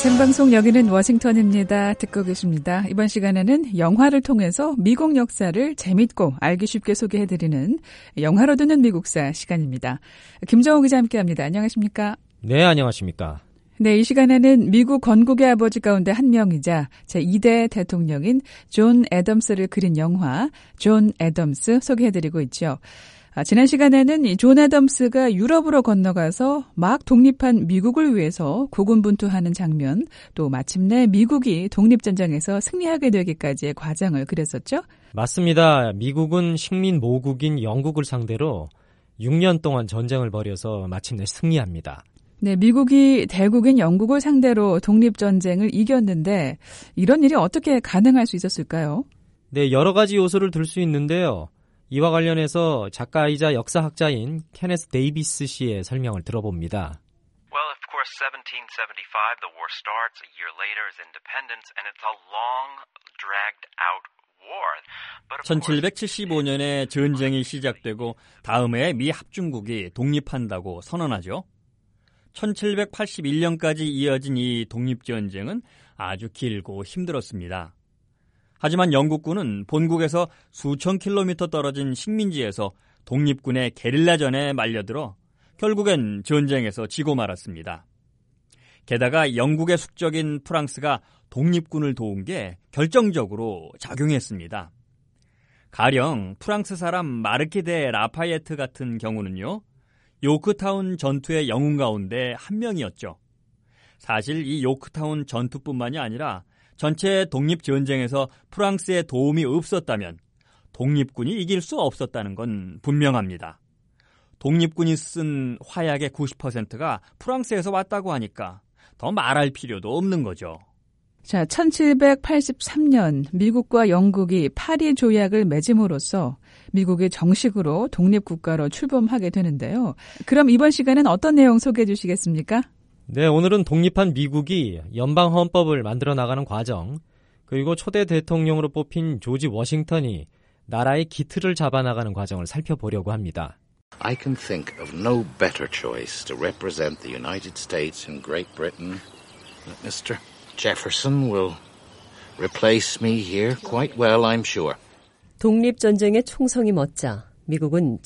생방송 여기는 워싱턴입니다. 듣고 계십니다. 이번 시간에는 영화를 통해서 미국 역사를 재밌고 알기 쉽게 소개해드리는 영화로 듣는 미국사 시간입니다. 김정호 기자 함께합니다. 안녕하십니까? 네, 안녕하십니까? 네, 이 시간에는 미국 건국의 아버지 가운데 한 명이자 제2대 대통령인 존 애덤스를 그린 영화 존 애덤스 소개해드리고 있죠. 지난 시간에는 이 존 애덤스가 유럽으로 건너가서 막 독립한 미국을 위해서 고군분투하는 장면, 또 마침내 미국이 독립전쟁에서 승리하게 되기까지의 과정을 그렸었죠? 맞습니다. 미국은 식민 모국인 영국을 상대로 6년 동안 전쟁을 벌여서 마침내 승리합니다. 네, 미국이 대국인 영국을 상대로 독립전쟁을 이겼는데 이런 일이 어떻게 가능할 수 있었을까요? 네, 여러 가지 요소를 들 수 있는데요. 이와 관련해서 작가이자 역사학자인 케네스 데이비스 씨의 설명을 들어봅니다. Well, of course, 1775, the war starts. A year later is independence, and it's a long, dragged-out war. 1775년에 전쟁이 시작되고 다음 해에 미 합중국이 독립한다고 선언하죠. 1781년까지 이어진 이 독립전쟁은 아주 길고 힘들었습니다. 하지만 영국군은 본국에서 수천 킬로미터 떨어진 식민지에서 독립군의 게릴라전에 말려들어 결국엔 전쟁에서 지고 말았습니다. 게다가 영국의 숙적인 프랑스가 독립군을 도운 게 결정적으로 작용했습니다. 가령 프랑스 사람 마르키 데 라파예트 같은 경우는요, 요크타운 전투의 영웅 가운데 한 명이었죠. 사실 이 요크타운 전투뿐만이 아니라 전체 독립전쟁에서 프랑스의 도움이 없었다면 독립군이 이길 수 없었다는 건 분명합니다. 독립군이 쓴 화약의 90%가 프랑스에서 왔다고 하니까 더 말할 필요도 없는 거죠. 자, 1783년 미국과 영국이 파리 조약을 맺음으로써 미국이 정식으로 독립국가로 출범하게 되는데요. 그럼 이번 시간은 어떤 내용 소개해 주시겠습니까? 네, 오늘은 독립한 미국이 연방 헌법을 만들어 나가는 과정, 그리고 초대 대통령으로 뽑힌 조지 워싱턴이 나라의 기틀을 잡아나가는 과정을 살펴보려고 합니다. I can think of no better choice to represent the United States in Great Britain. Mr. Jefferson will replace me here quite well, I'm sure. 독립전쟁의 총성이 멎자 미국은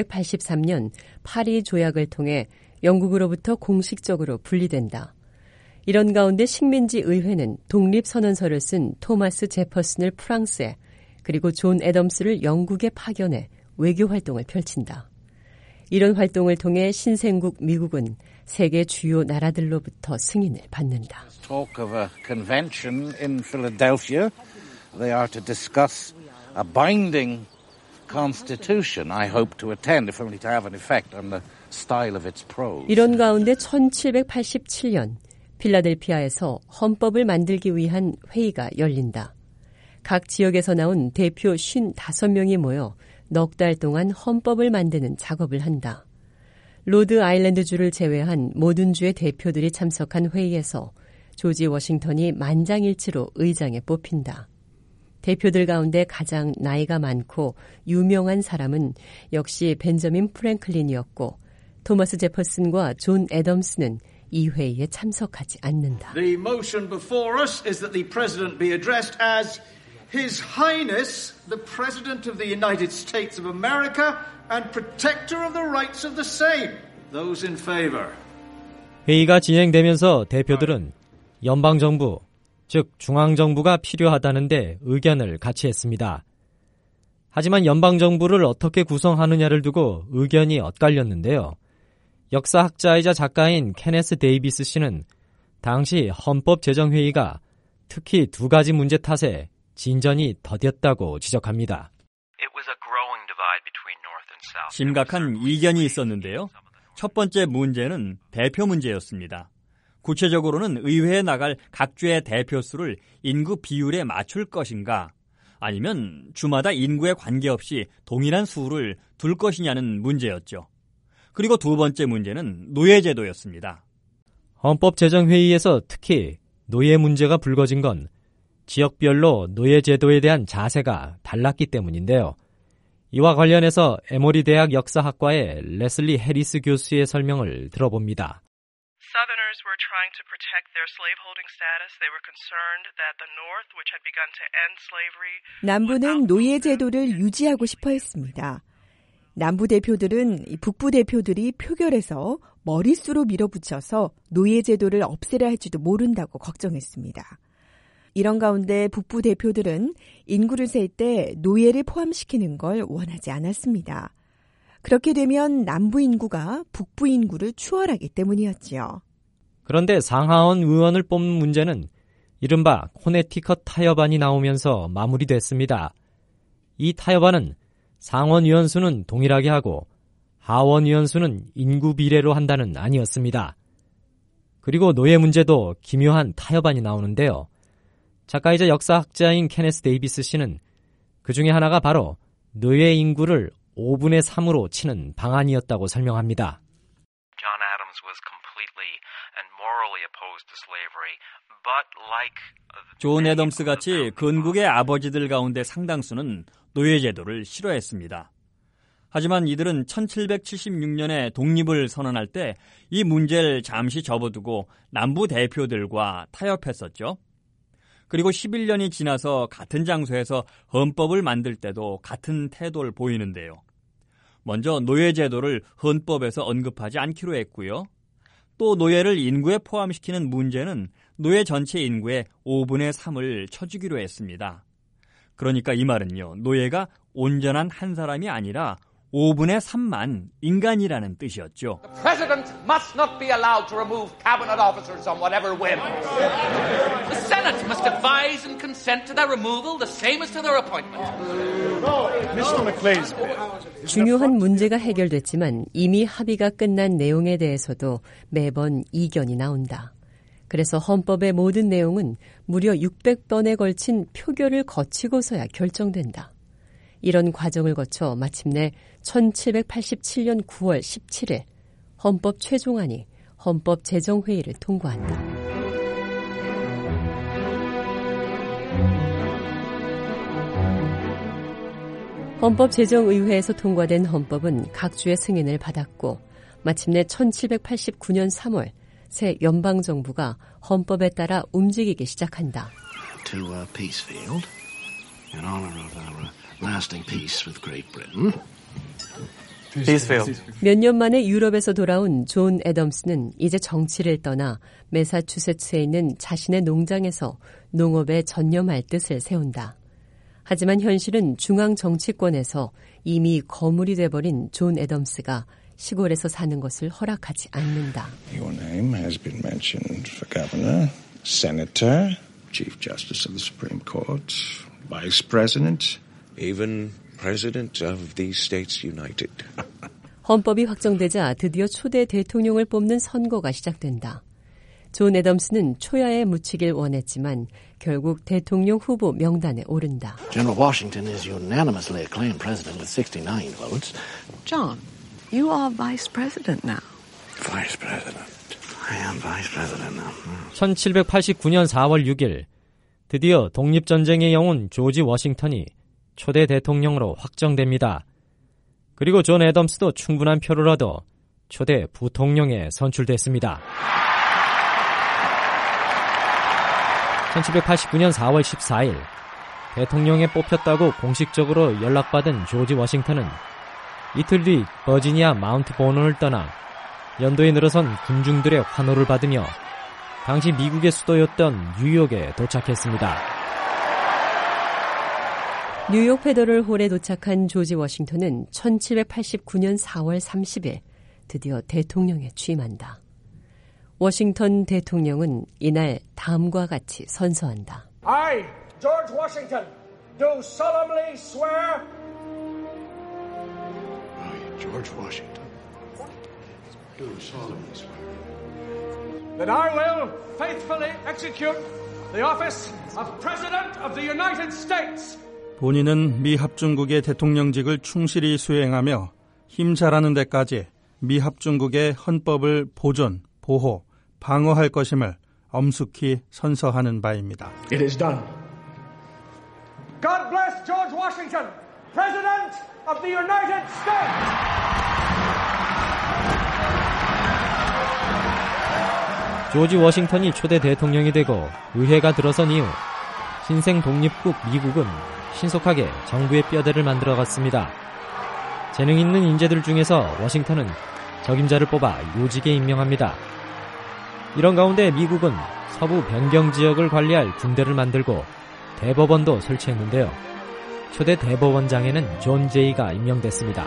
1783년 파리 조약을 통해 영국으로부터 공식적으로 분리된다. 이런 가운데 식민지 의회는 독립선언서를 쓴 토마스 제퍼슨을 프랑스에, 그리고 존 애덤스를 영국에 파견해 외교활동을 펼친다. 이런 활동을 통해 신생국 미국은 세계 주요 나라들로부터 승인을 받는다. Talk of a convention in Philadelphia. They are to discuss a binding constitution. I hope to attend, if only to have an effect on the style of its prose. 이런 가운데 1787년 필라델피아에서 헌법을 만들기 위한 회의가 열린다. 각 지역에서 나온 대표 55명이 모여 넉 달 동안 헌법을 만드는 작업을 한다. 로드 아일랜드주를 제외한 모든 주의 대표들이 참석한 회의에서 조지 워싱턴이 만장일치로 의장에 뽑힌다. 대표들 가운데 가장 나이가 많고 유명한 사람은 역시 벤저민 프랭클린이었고, 토마스 제퍼슨과 존 애덤스는 이 회의에 참석하지 않는다. The motion before us is that the president be addressed as His Highness, the President of the United States of America and protector of the rights of the same. Those in favor. 회의가 진행되면서 대표들은 연방정부, 즉 중앙정부가 필요하다는데 의견을 같이 했습니다. 하지만 연방정부를 어떻게 구성하느냐를 두고 의견이 엇갈렸는데요. 역사학자이자 작가인 케네스 데이비스 씨는 당시 헌법제정회의가 특히 두 가지 문제 탓에 진전이 더뎠다고 지적합니다. 심각한 이견이 있었는데요. 첫 번째 문제는 대표 문제였습니다. 구체적으로는 의회에 나갈 각 주의 대표 수를 인구 비율에 맞출 것인가, 아니면 주마다 인구에 관계없이 동일한 수를 둘 것이냐는 문제였죠. 그리고 두 번째 문제는 노예제도였습니다. 헌법제정회의에서 특히 노예 문제가 불거진 건 지역별로 노예제도에 대한 자세가 달랐기 때문인데요. 이와 관련해서 에모리 대학 역사학과의 레슬리 해리스 교수의 설명을 들어봅니다. Southerners were were trying to protect their slaveholding status. They were concerned that the North, which had begun to end slavery, 남부는 노예 제도를 유지하고 싶어 했습니다. 남부 대표들은 북부 대표들이 표결해서 머릿수로 밀어붙여서 노예 제도를 없애려 할지도 모른다고 걱정했습니다. 이런 가운데 북부 대표들은 인구를 셀 때 노예를 포함시키는 걸 원하지 않았습니다. 그렇게 되면 남부 인구가 북부 인구를 추월하기 때문이었지요. 그런데 상하원 의원을 뽑는 문제는 이른바 코네티컷 타협안이 나오면서 마무리됐습니다. 이 타협안은 상원 의원수는 동일하게 하고 하원 의원수는 인구 비례로 한다는 안이었습니다. 그리고 노예 문제도 기묘한 타협안이 나오는데요. 작가이자 역사학자인 케네스 데이비스 씨는 그 중에 하나가 바로 노예 인구를 5분의 3으로 치는 방안이었다고 설명합니다. John Adams was completely and morally opposed to slavery, but like 존 애덤스 같이 건국의 아버지들 가운데 상당수는 노예제도를 싫어했습니다. 하지만 이들은 1776년에 독립을 선언할 때 이 문제를 잠시 접어두고 남부 대표들과 타협했었죠. 그리고 11년이 지나서 같은 장소에서 헌법을 만들 때도 같은 태도를 보이는데요. 먼저 노예제도를 헌법에서 언급하지 않기로 했고요. 또 노예를 인구에 포함시키는 문제는 노예 전체 인구의 5분의 3을 쳐주기로 했습니다. 그러니까 이 말은요, 노예가 온전한 한 사람이 아니라 5분의 3만 인간이라는 뜻이었죠. The president must not be allowed to remove cabinet officers on whatever whim. The Senate must advise and consent to their removal the same as to their appointment. Mr. McLean. 중요한 문제가 해결됐지만 이미 합의가 끝난 내용에 대해서도 매번 이견이 나온다. 그래서 헌법의 모든 내용은 무려 600번에 걸친 표결을 거치고서야 결정된다. 이런 과정을 거쳐 마침내 1787년 9월 17일 헌법 최종안이 헌법제정회의를 통과한다. 헌법제정의회에서 통과된 헌법은 각 주의 승인을 받았고 마침내 1789년 3월 새 연방정부가 헌법에 따라 움직이기 시작한다. To Peacefield, in honor of our lasting peace with Great Britain. 몇 년 만에 유럽에서 돌아온 존 애덤스는 이제 정치를 떠나 매사추세츠에 있는 자신의 농장에서 농업에 전념할 뜻을 세운다. 하지만 현실은 중앙 정치권에서 이미 거물이 돼버린 존 애덤스가 시골에서 사는 것을 허락하지 않는다. Your name has been mentioned for governor, senator, chief justice of the Supreme Court, vice president, even president of these states united. 헌법이 확정되자 드디어 초대 대통령을 뽑는 선거가 시작된다. 존 애덤스는 초야에 묻히길 원했지만 결국 대통령 후보 명단에 오른다. General Washington is unanimously acclaimed president with 69 votes. John, you are vice president now. Vice president. I am vice president now. 1789년 4월 6일 드디어 독립전쟁의 영웅 조지 워싱턴이 초대 대통령으로 확정됩니다. 그리고 존 애덤스도 충분한 표를 얻어 초대 부통령에 선출됐습니다. 1789년 4월 14일 대통령에 뽑혔다고 공식적으로 연락받은 조지 워싱턴은 이틀 뒤 버지니아 마운트 버논을 떠나 연도에 늘어선 군중들의 환호를 받으며 당시 미국의 수도였던 뉴욕에 도착했습니다. 뉴욕 페더럴 홀에 도착한 조지 워싱턴은 1789년 4월 30일 드디어 대통령에 취임한다. 워싱턴 대통령은 이날 다음과 같이 선서한다. I, George Washington, do solemnly swear. I, George Washington, do solemnly swear. That I will faithfully execute the office of President of the United States. 본인은 미합중국의 대통령직을 충실히 수행하며 힘잘하는 데까지 미합중국의 헌법을 보존, 보호, 방어할 것임을 엄숙히 선서하는 바입니다. It is done. God bless George Washington, President of the United States. 조지 워싱턴이 초대 대통령이 되고 의회가 들어선 이후 신생 독립국 미국은 신속하게 정부의 뼈대를 만들어갔습니다. 재능 있는 인재들 중에서 워싱턴은 적임자를 뽑아 요직에 임명합니다. 이런 가운데 미국은 서부 변경 지역을 관리할 군대를 만들고 대법원도 설치했는데요. 초대 대법원장에는 존 제이가 임명됐습니다.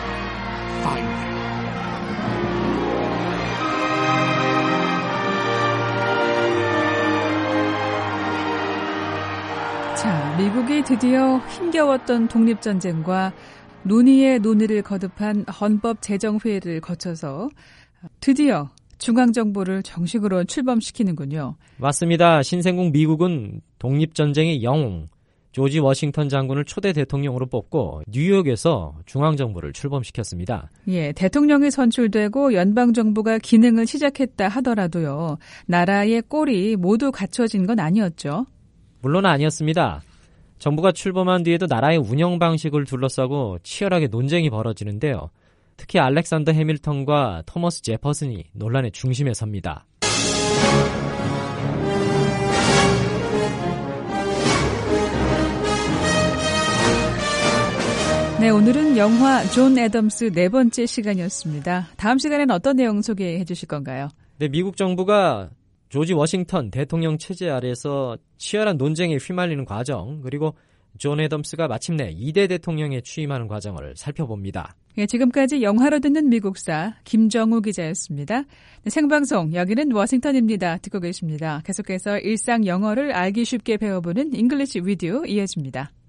자, 미국이 드디어 힘겨웠던 독립전쟁과 논의의 논의를 거듭한 헌법제정회의를 거쳐서 드디어 중앙정부를 정식으로 출범시키는군요. 맞습니다. 신생국 미국은 독립전쟁의 영웅 조지 워싱턴 장군을 초대 대통령으로 뽑고 뉴욕에서 중앙정부를 출범시켰습니다. 예, 대통령이 선출되고 연방정부가 기능을 시작했다 하더라도요. 나라의 꼴이 모두 갖춰진 건 아니었죠. 물론 아니었습니다. 정부가 출범한 뒤에도 나라의 운영 방식을 둘러싸고 치열하게 논쟁이 벌어지는데요. 특히 알렉산더 해밀턴과 토머스 제퍼슨이 논란의 중심에 섭니다. 네, 오늘은 영화 존 애덤스 네 번째 시간이었습니다. 다음 시간에는 어떤 내용 소개해 주실 건가요? 네, 미국 정부가 조지 워싱턴 대통령 체제 아래서 치열한 논쟁에 휘말리는 과정, 그리고 존 애덤스가 마침내 2대 대통령에 취임하는 과정을 살펴봅니다. 예, 지금까지 영화로 듣는 미국사 김정우 기자였습니다. 네, 생방송 여기는 워싱턴입니다. 듣고 계십니다. 계속해서 일상 영어를 알기 쉽게 배워보는 잉글리시 위디오 이어집니다.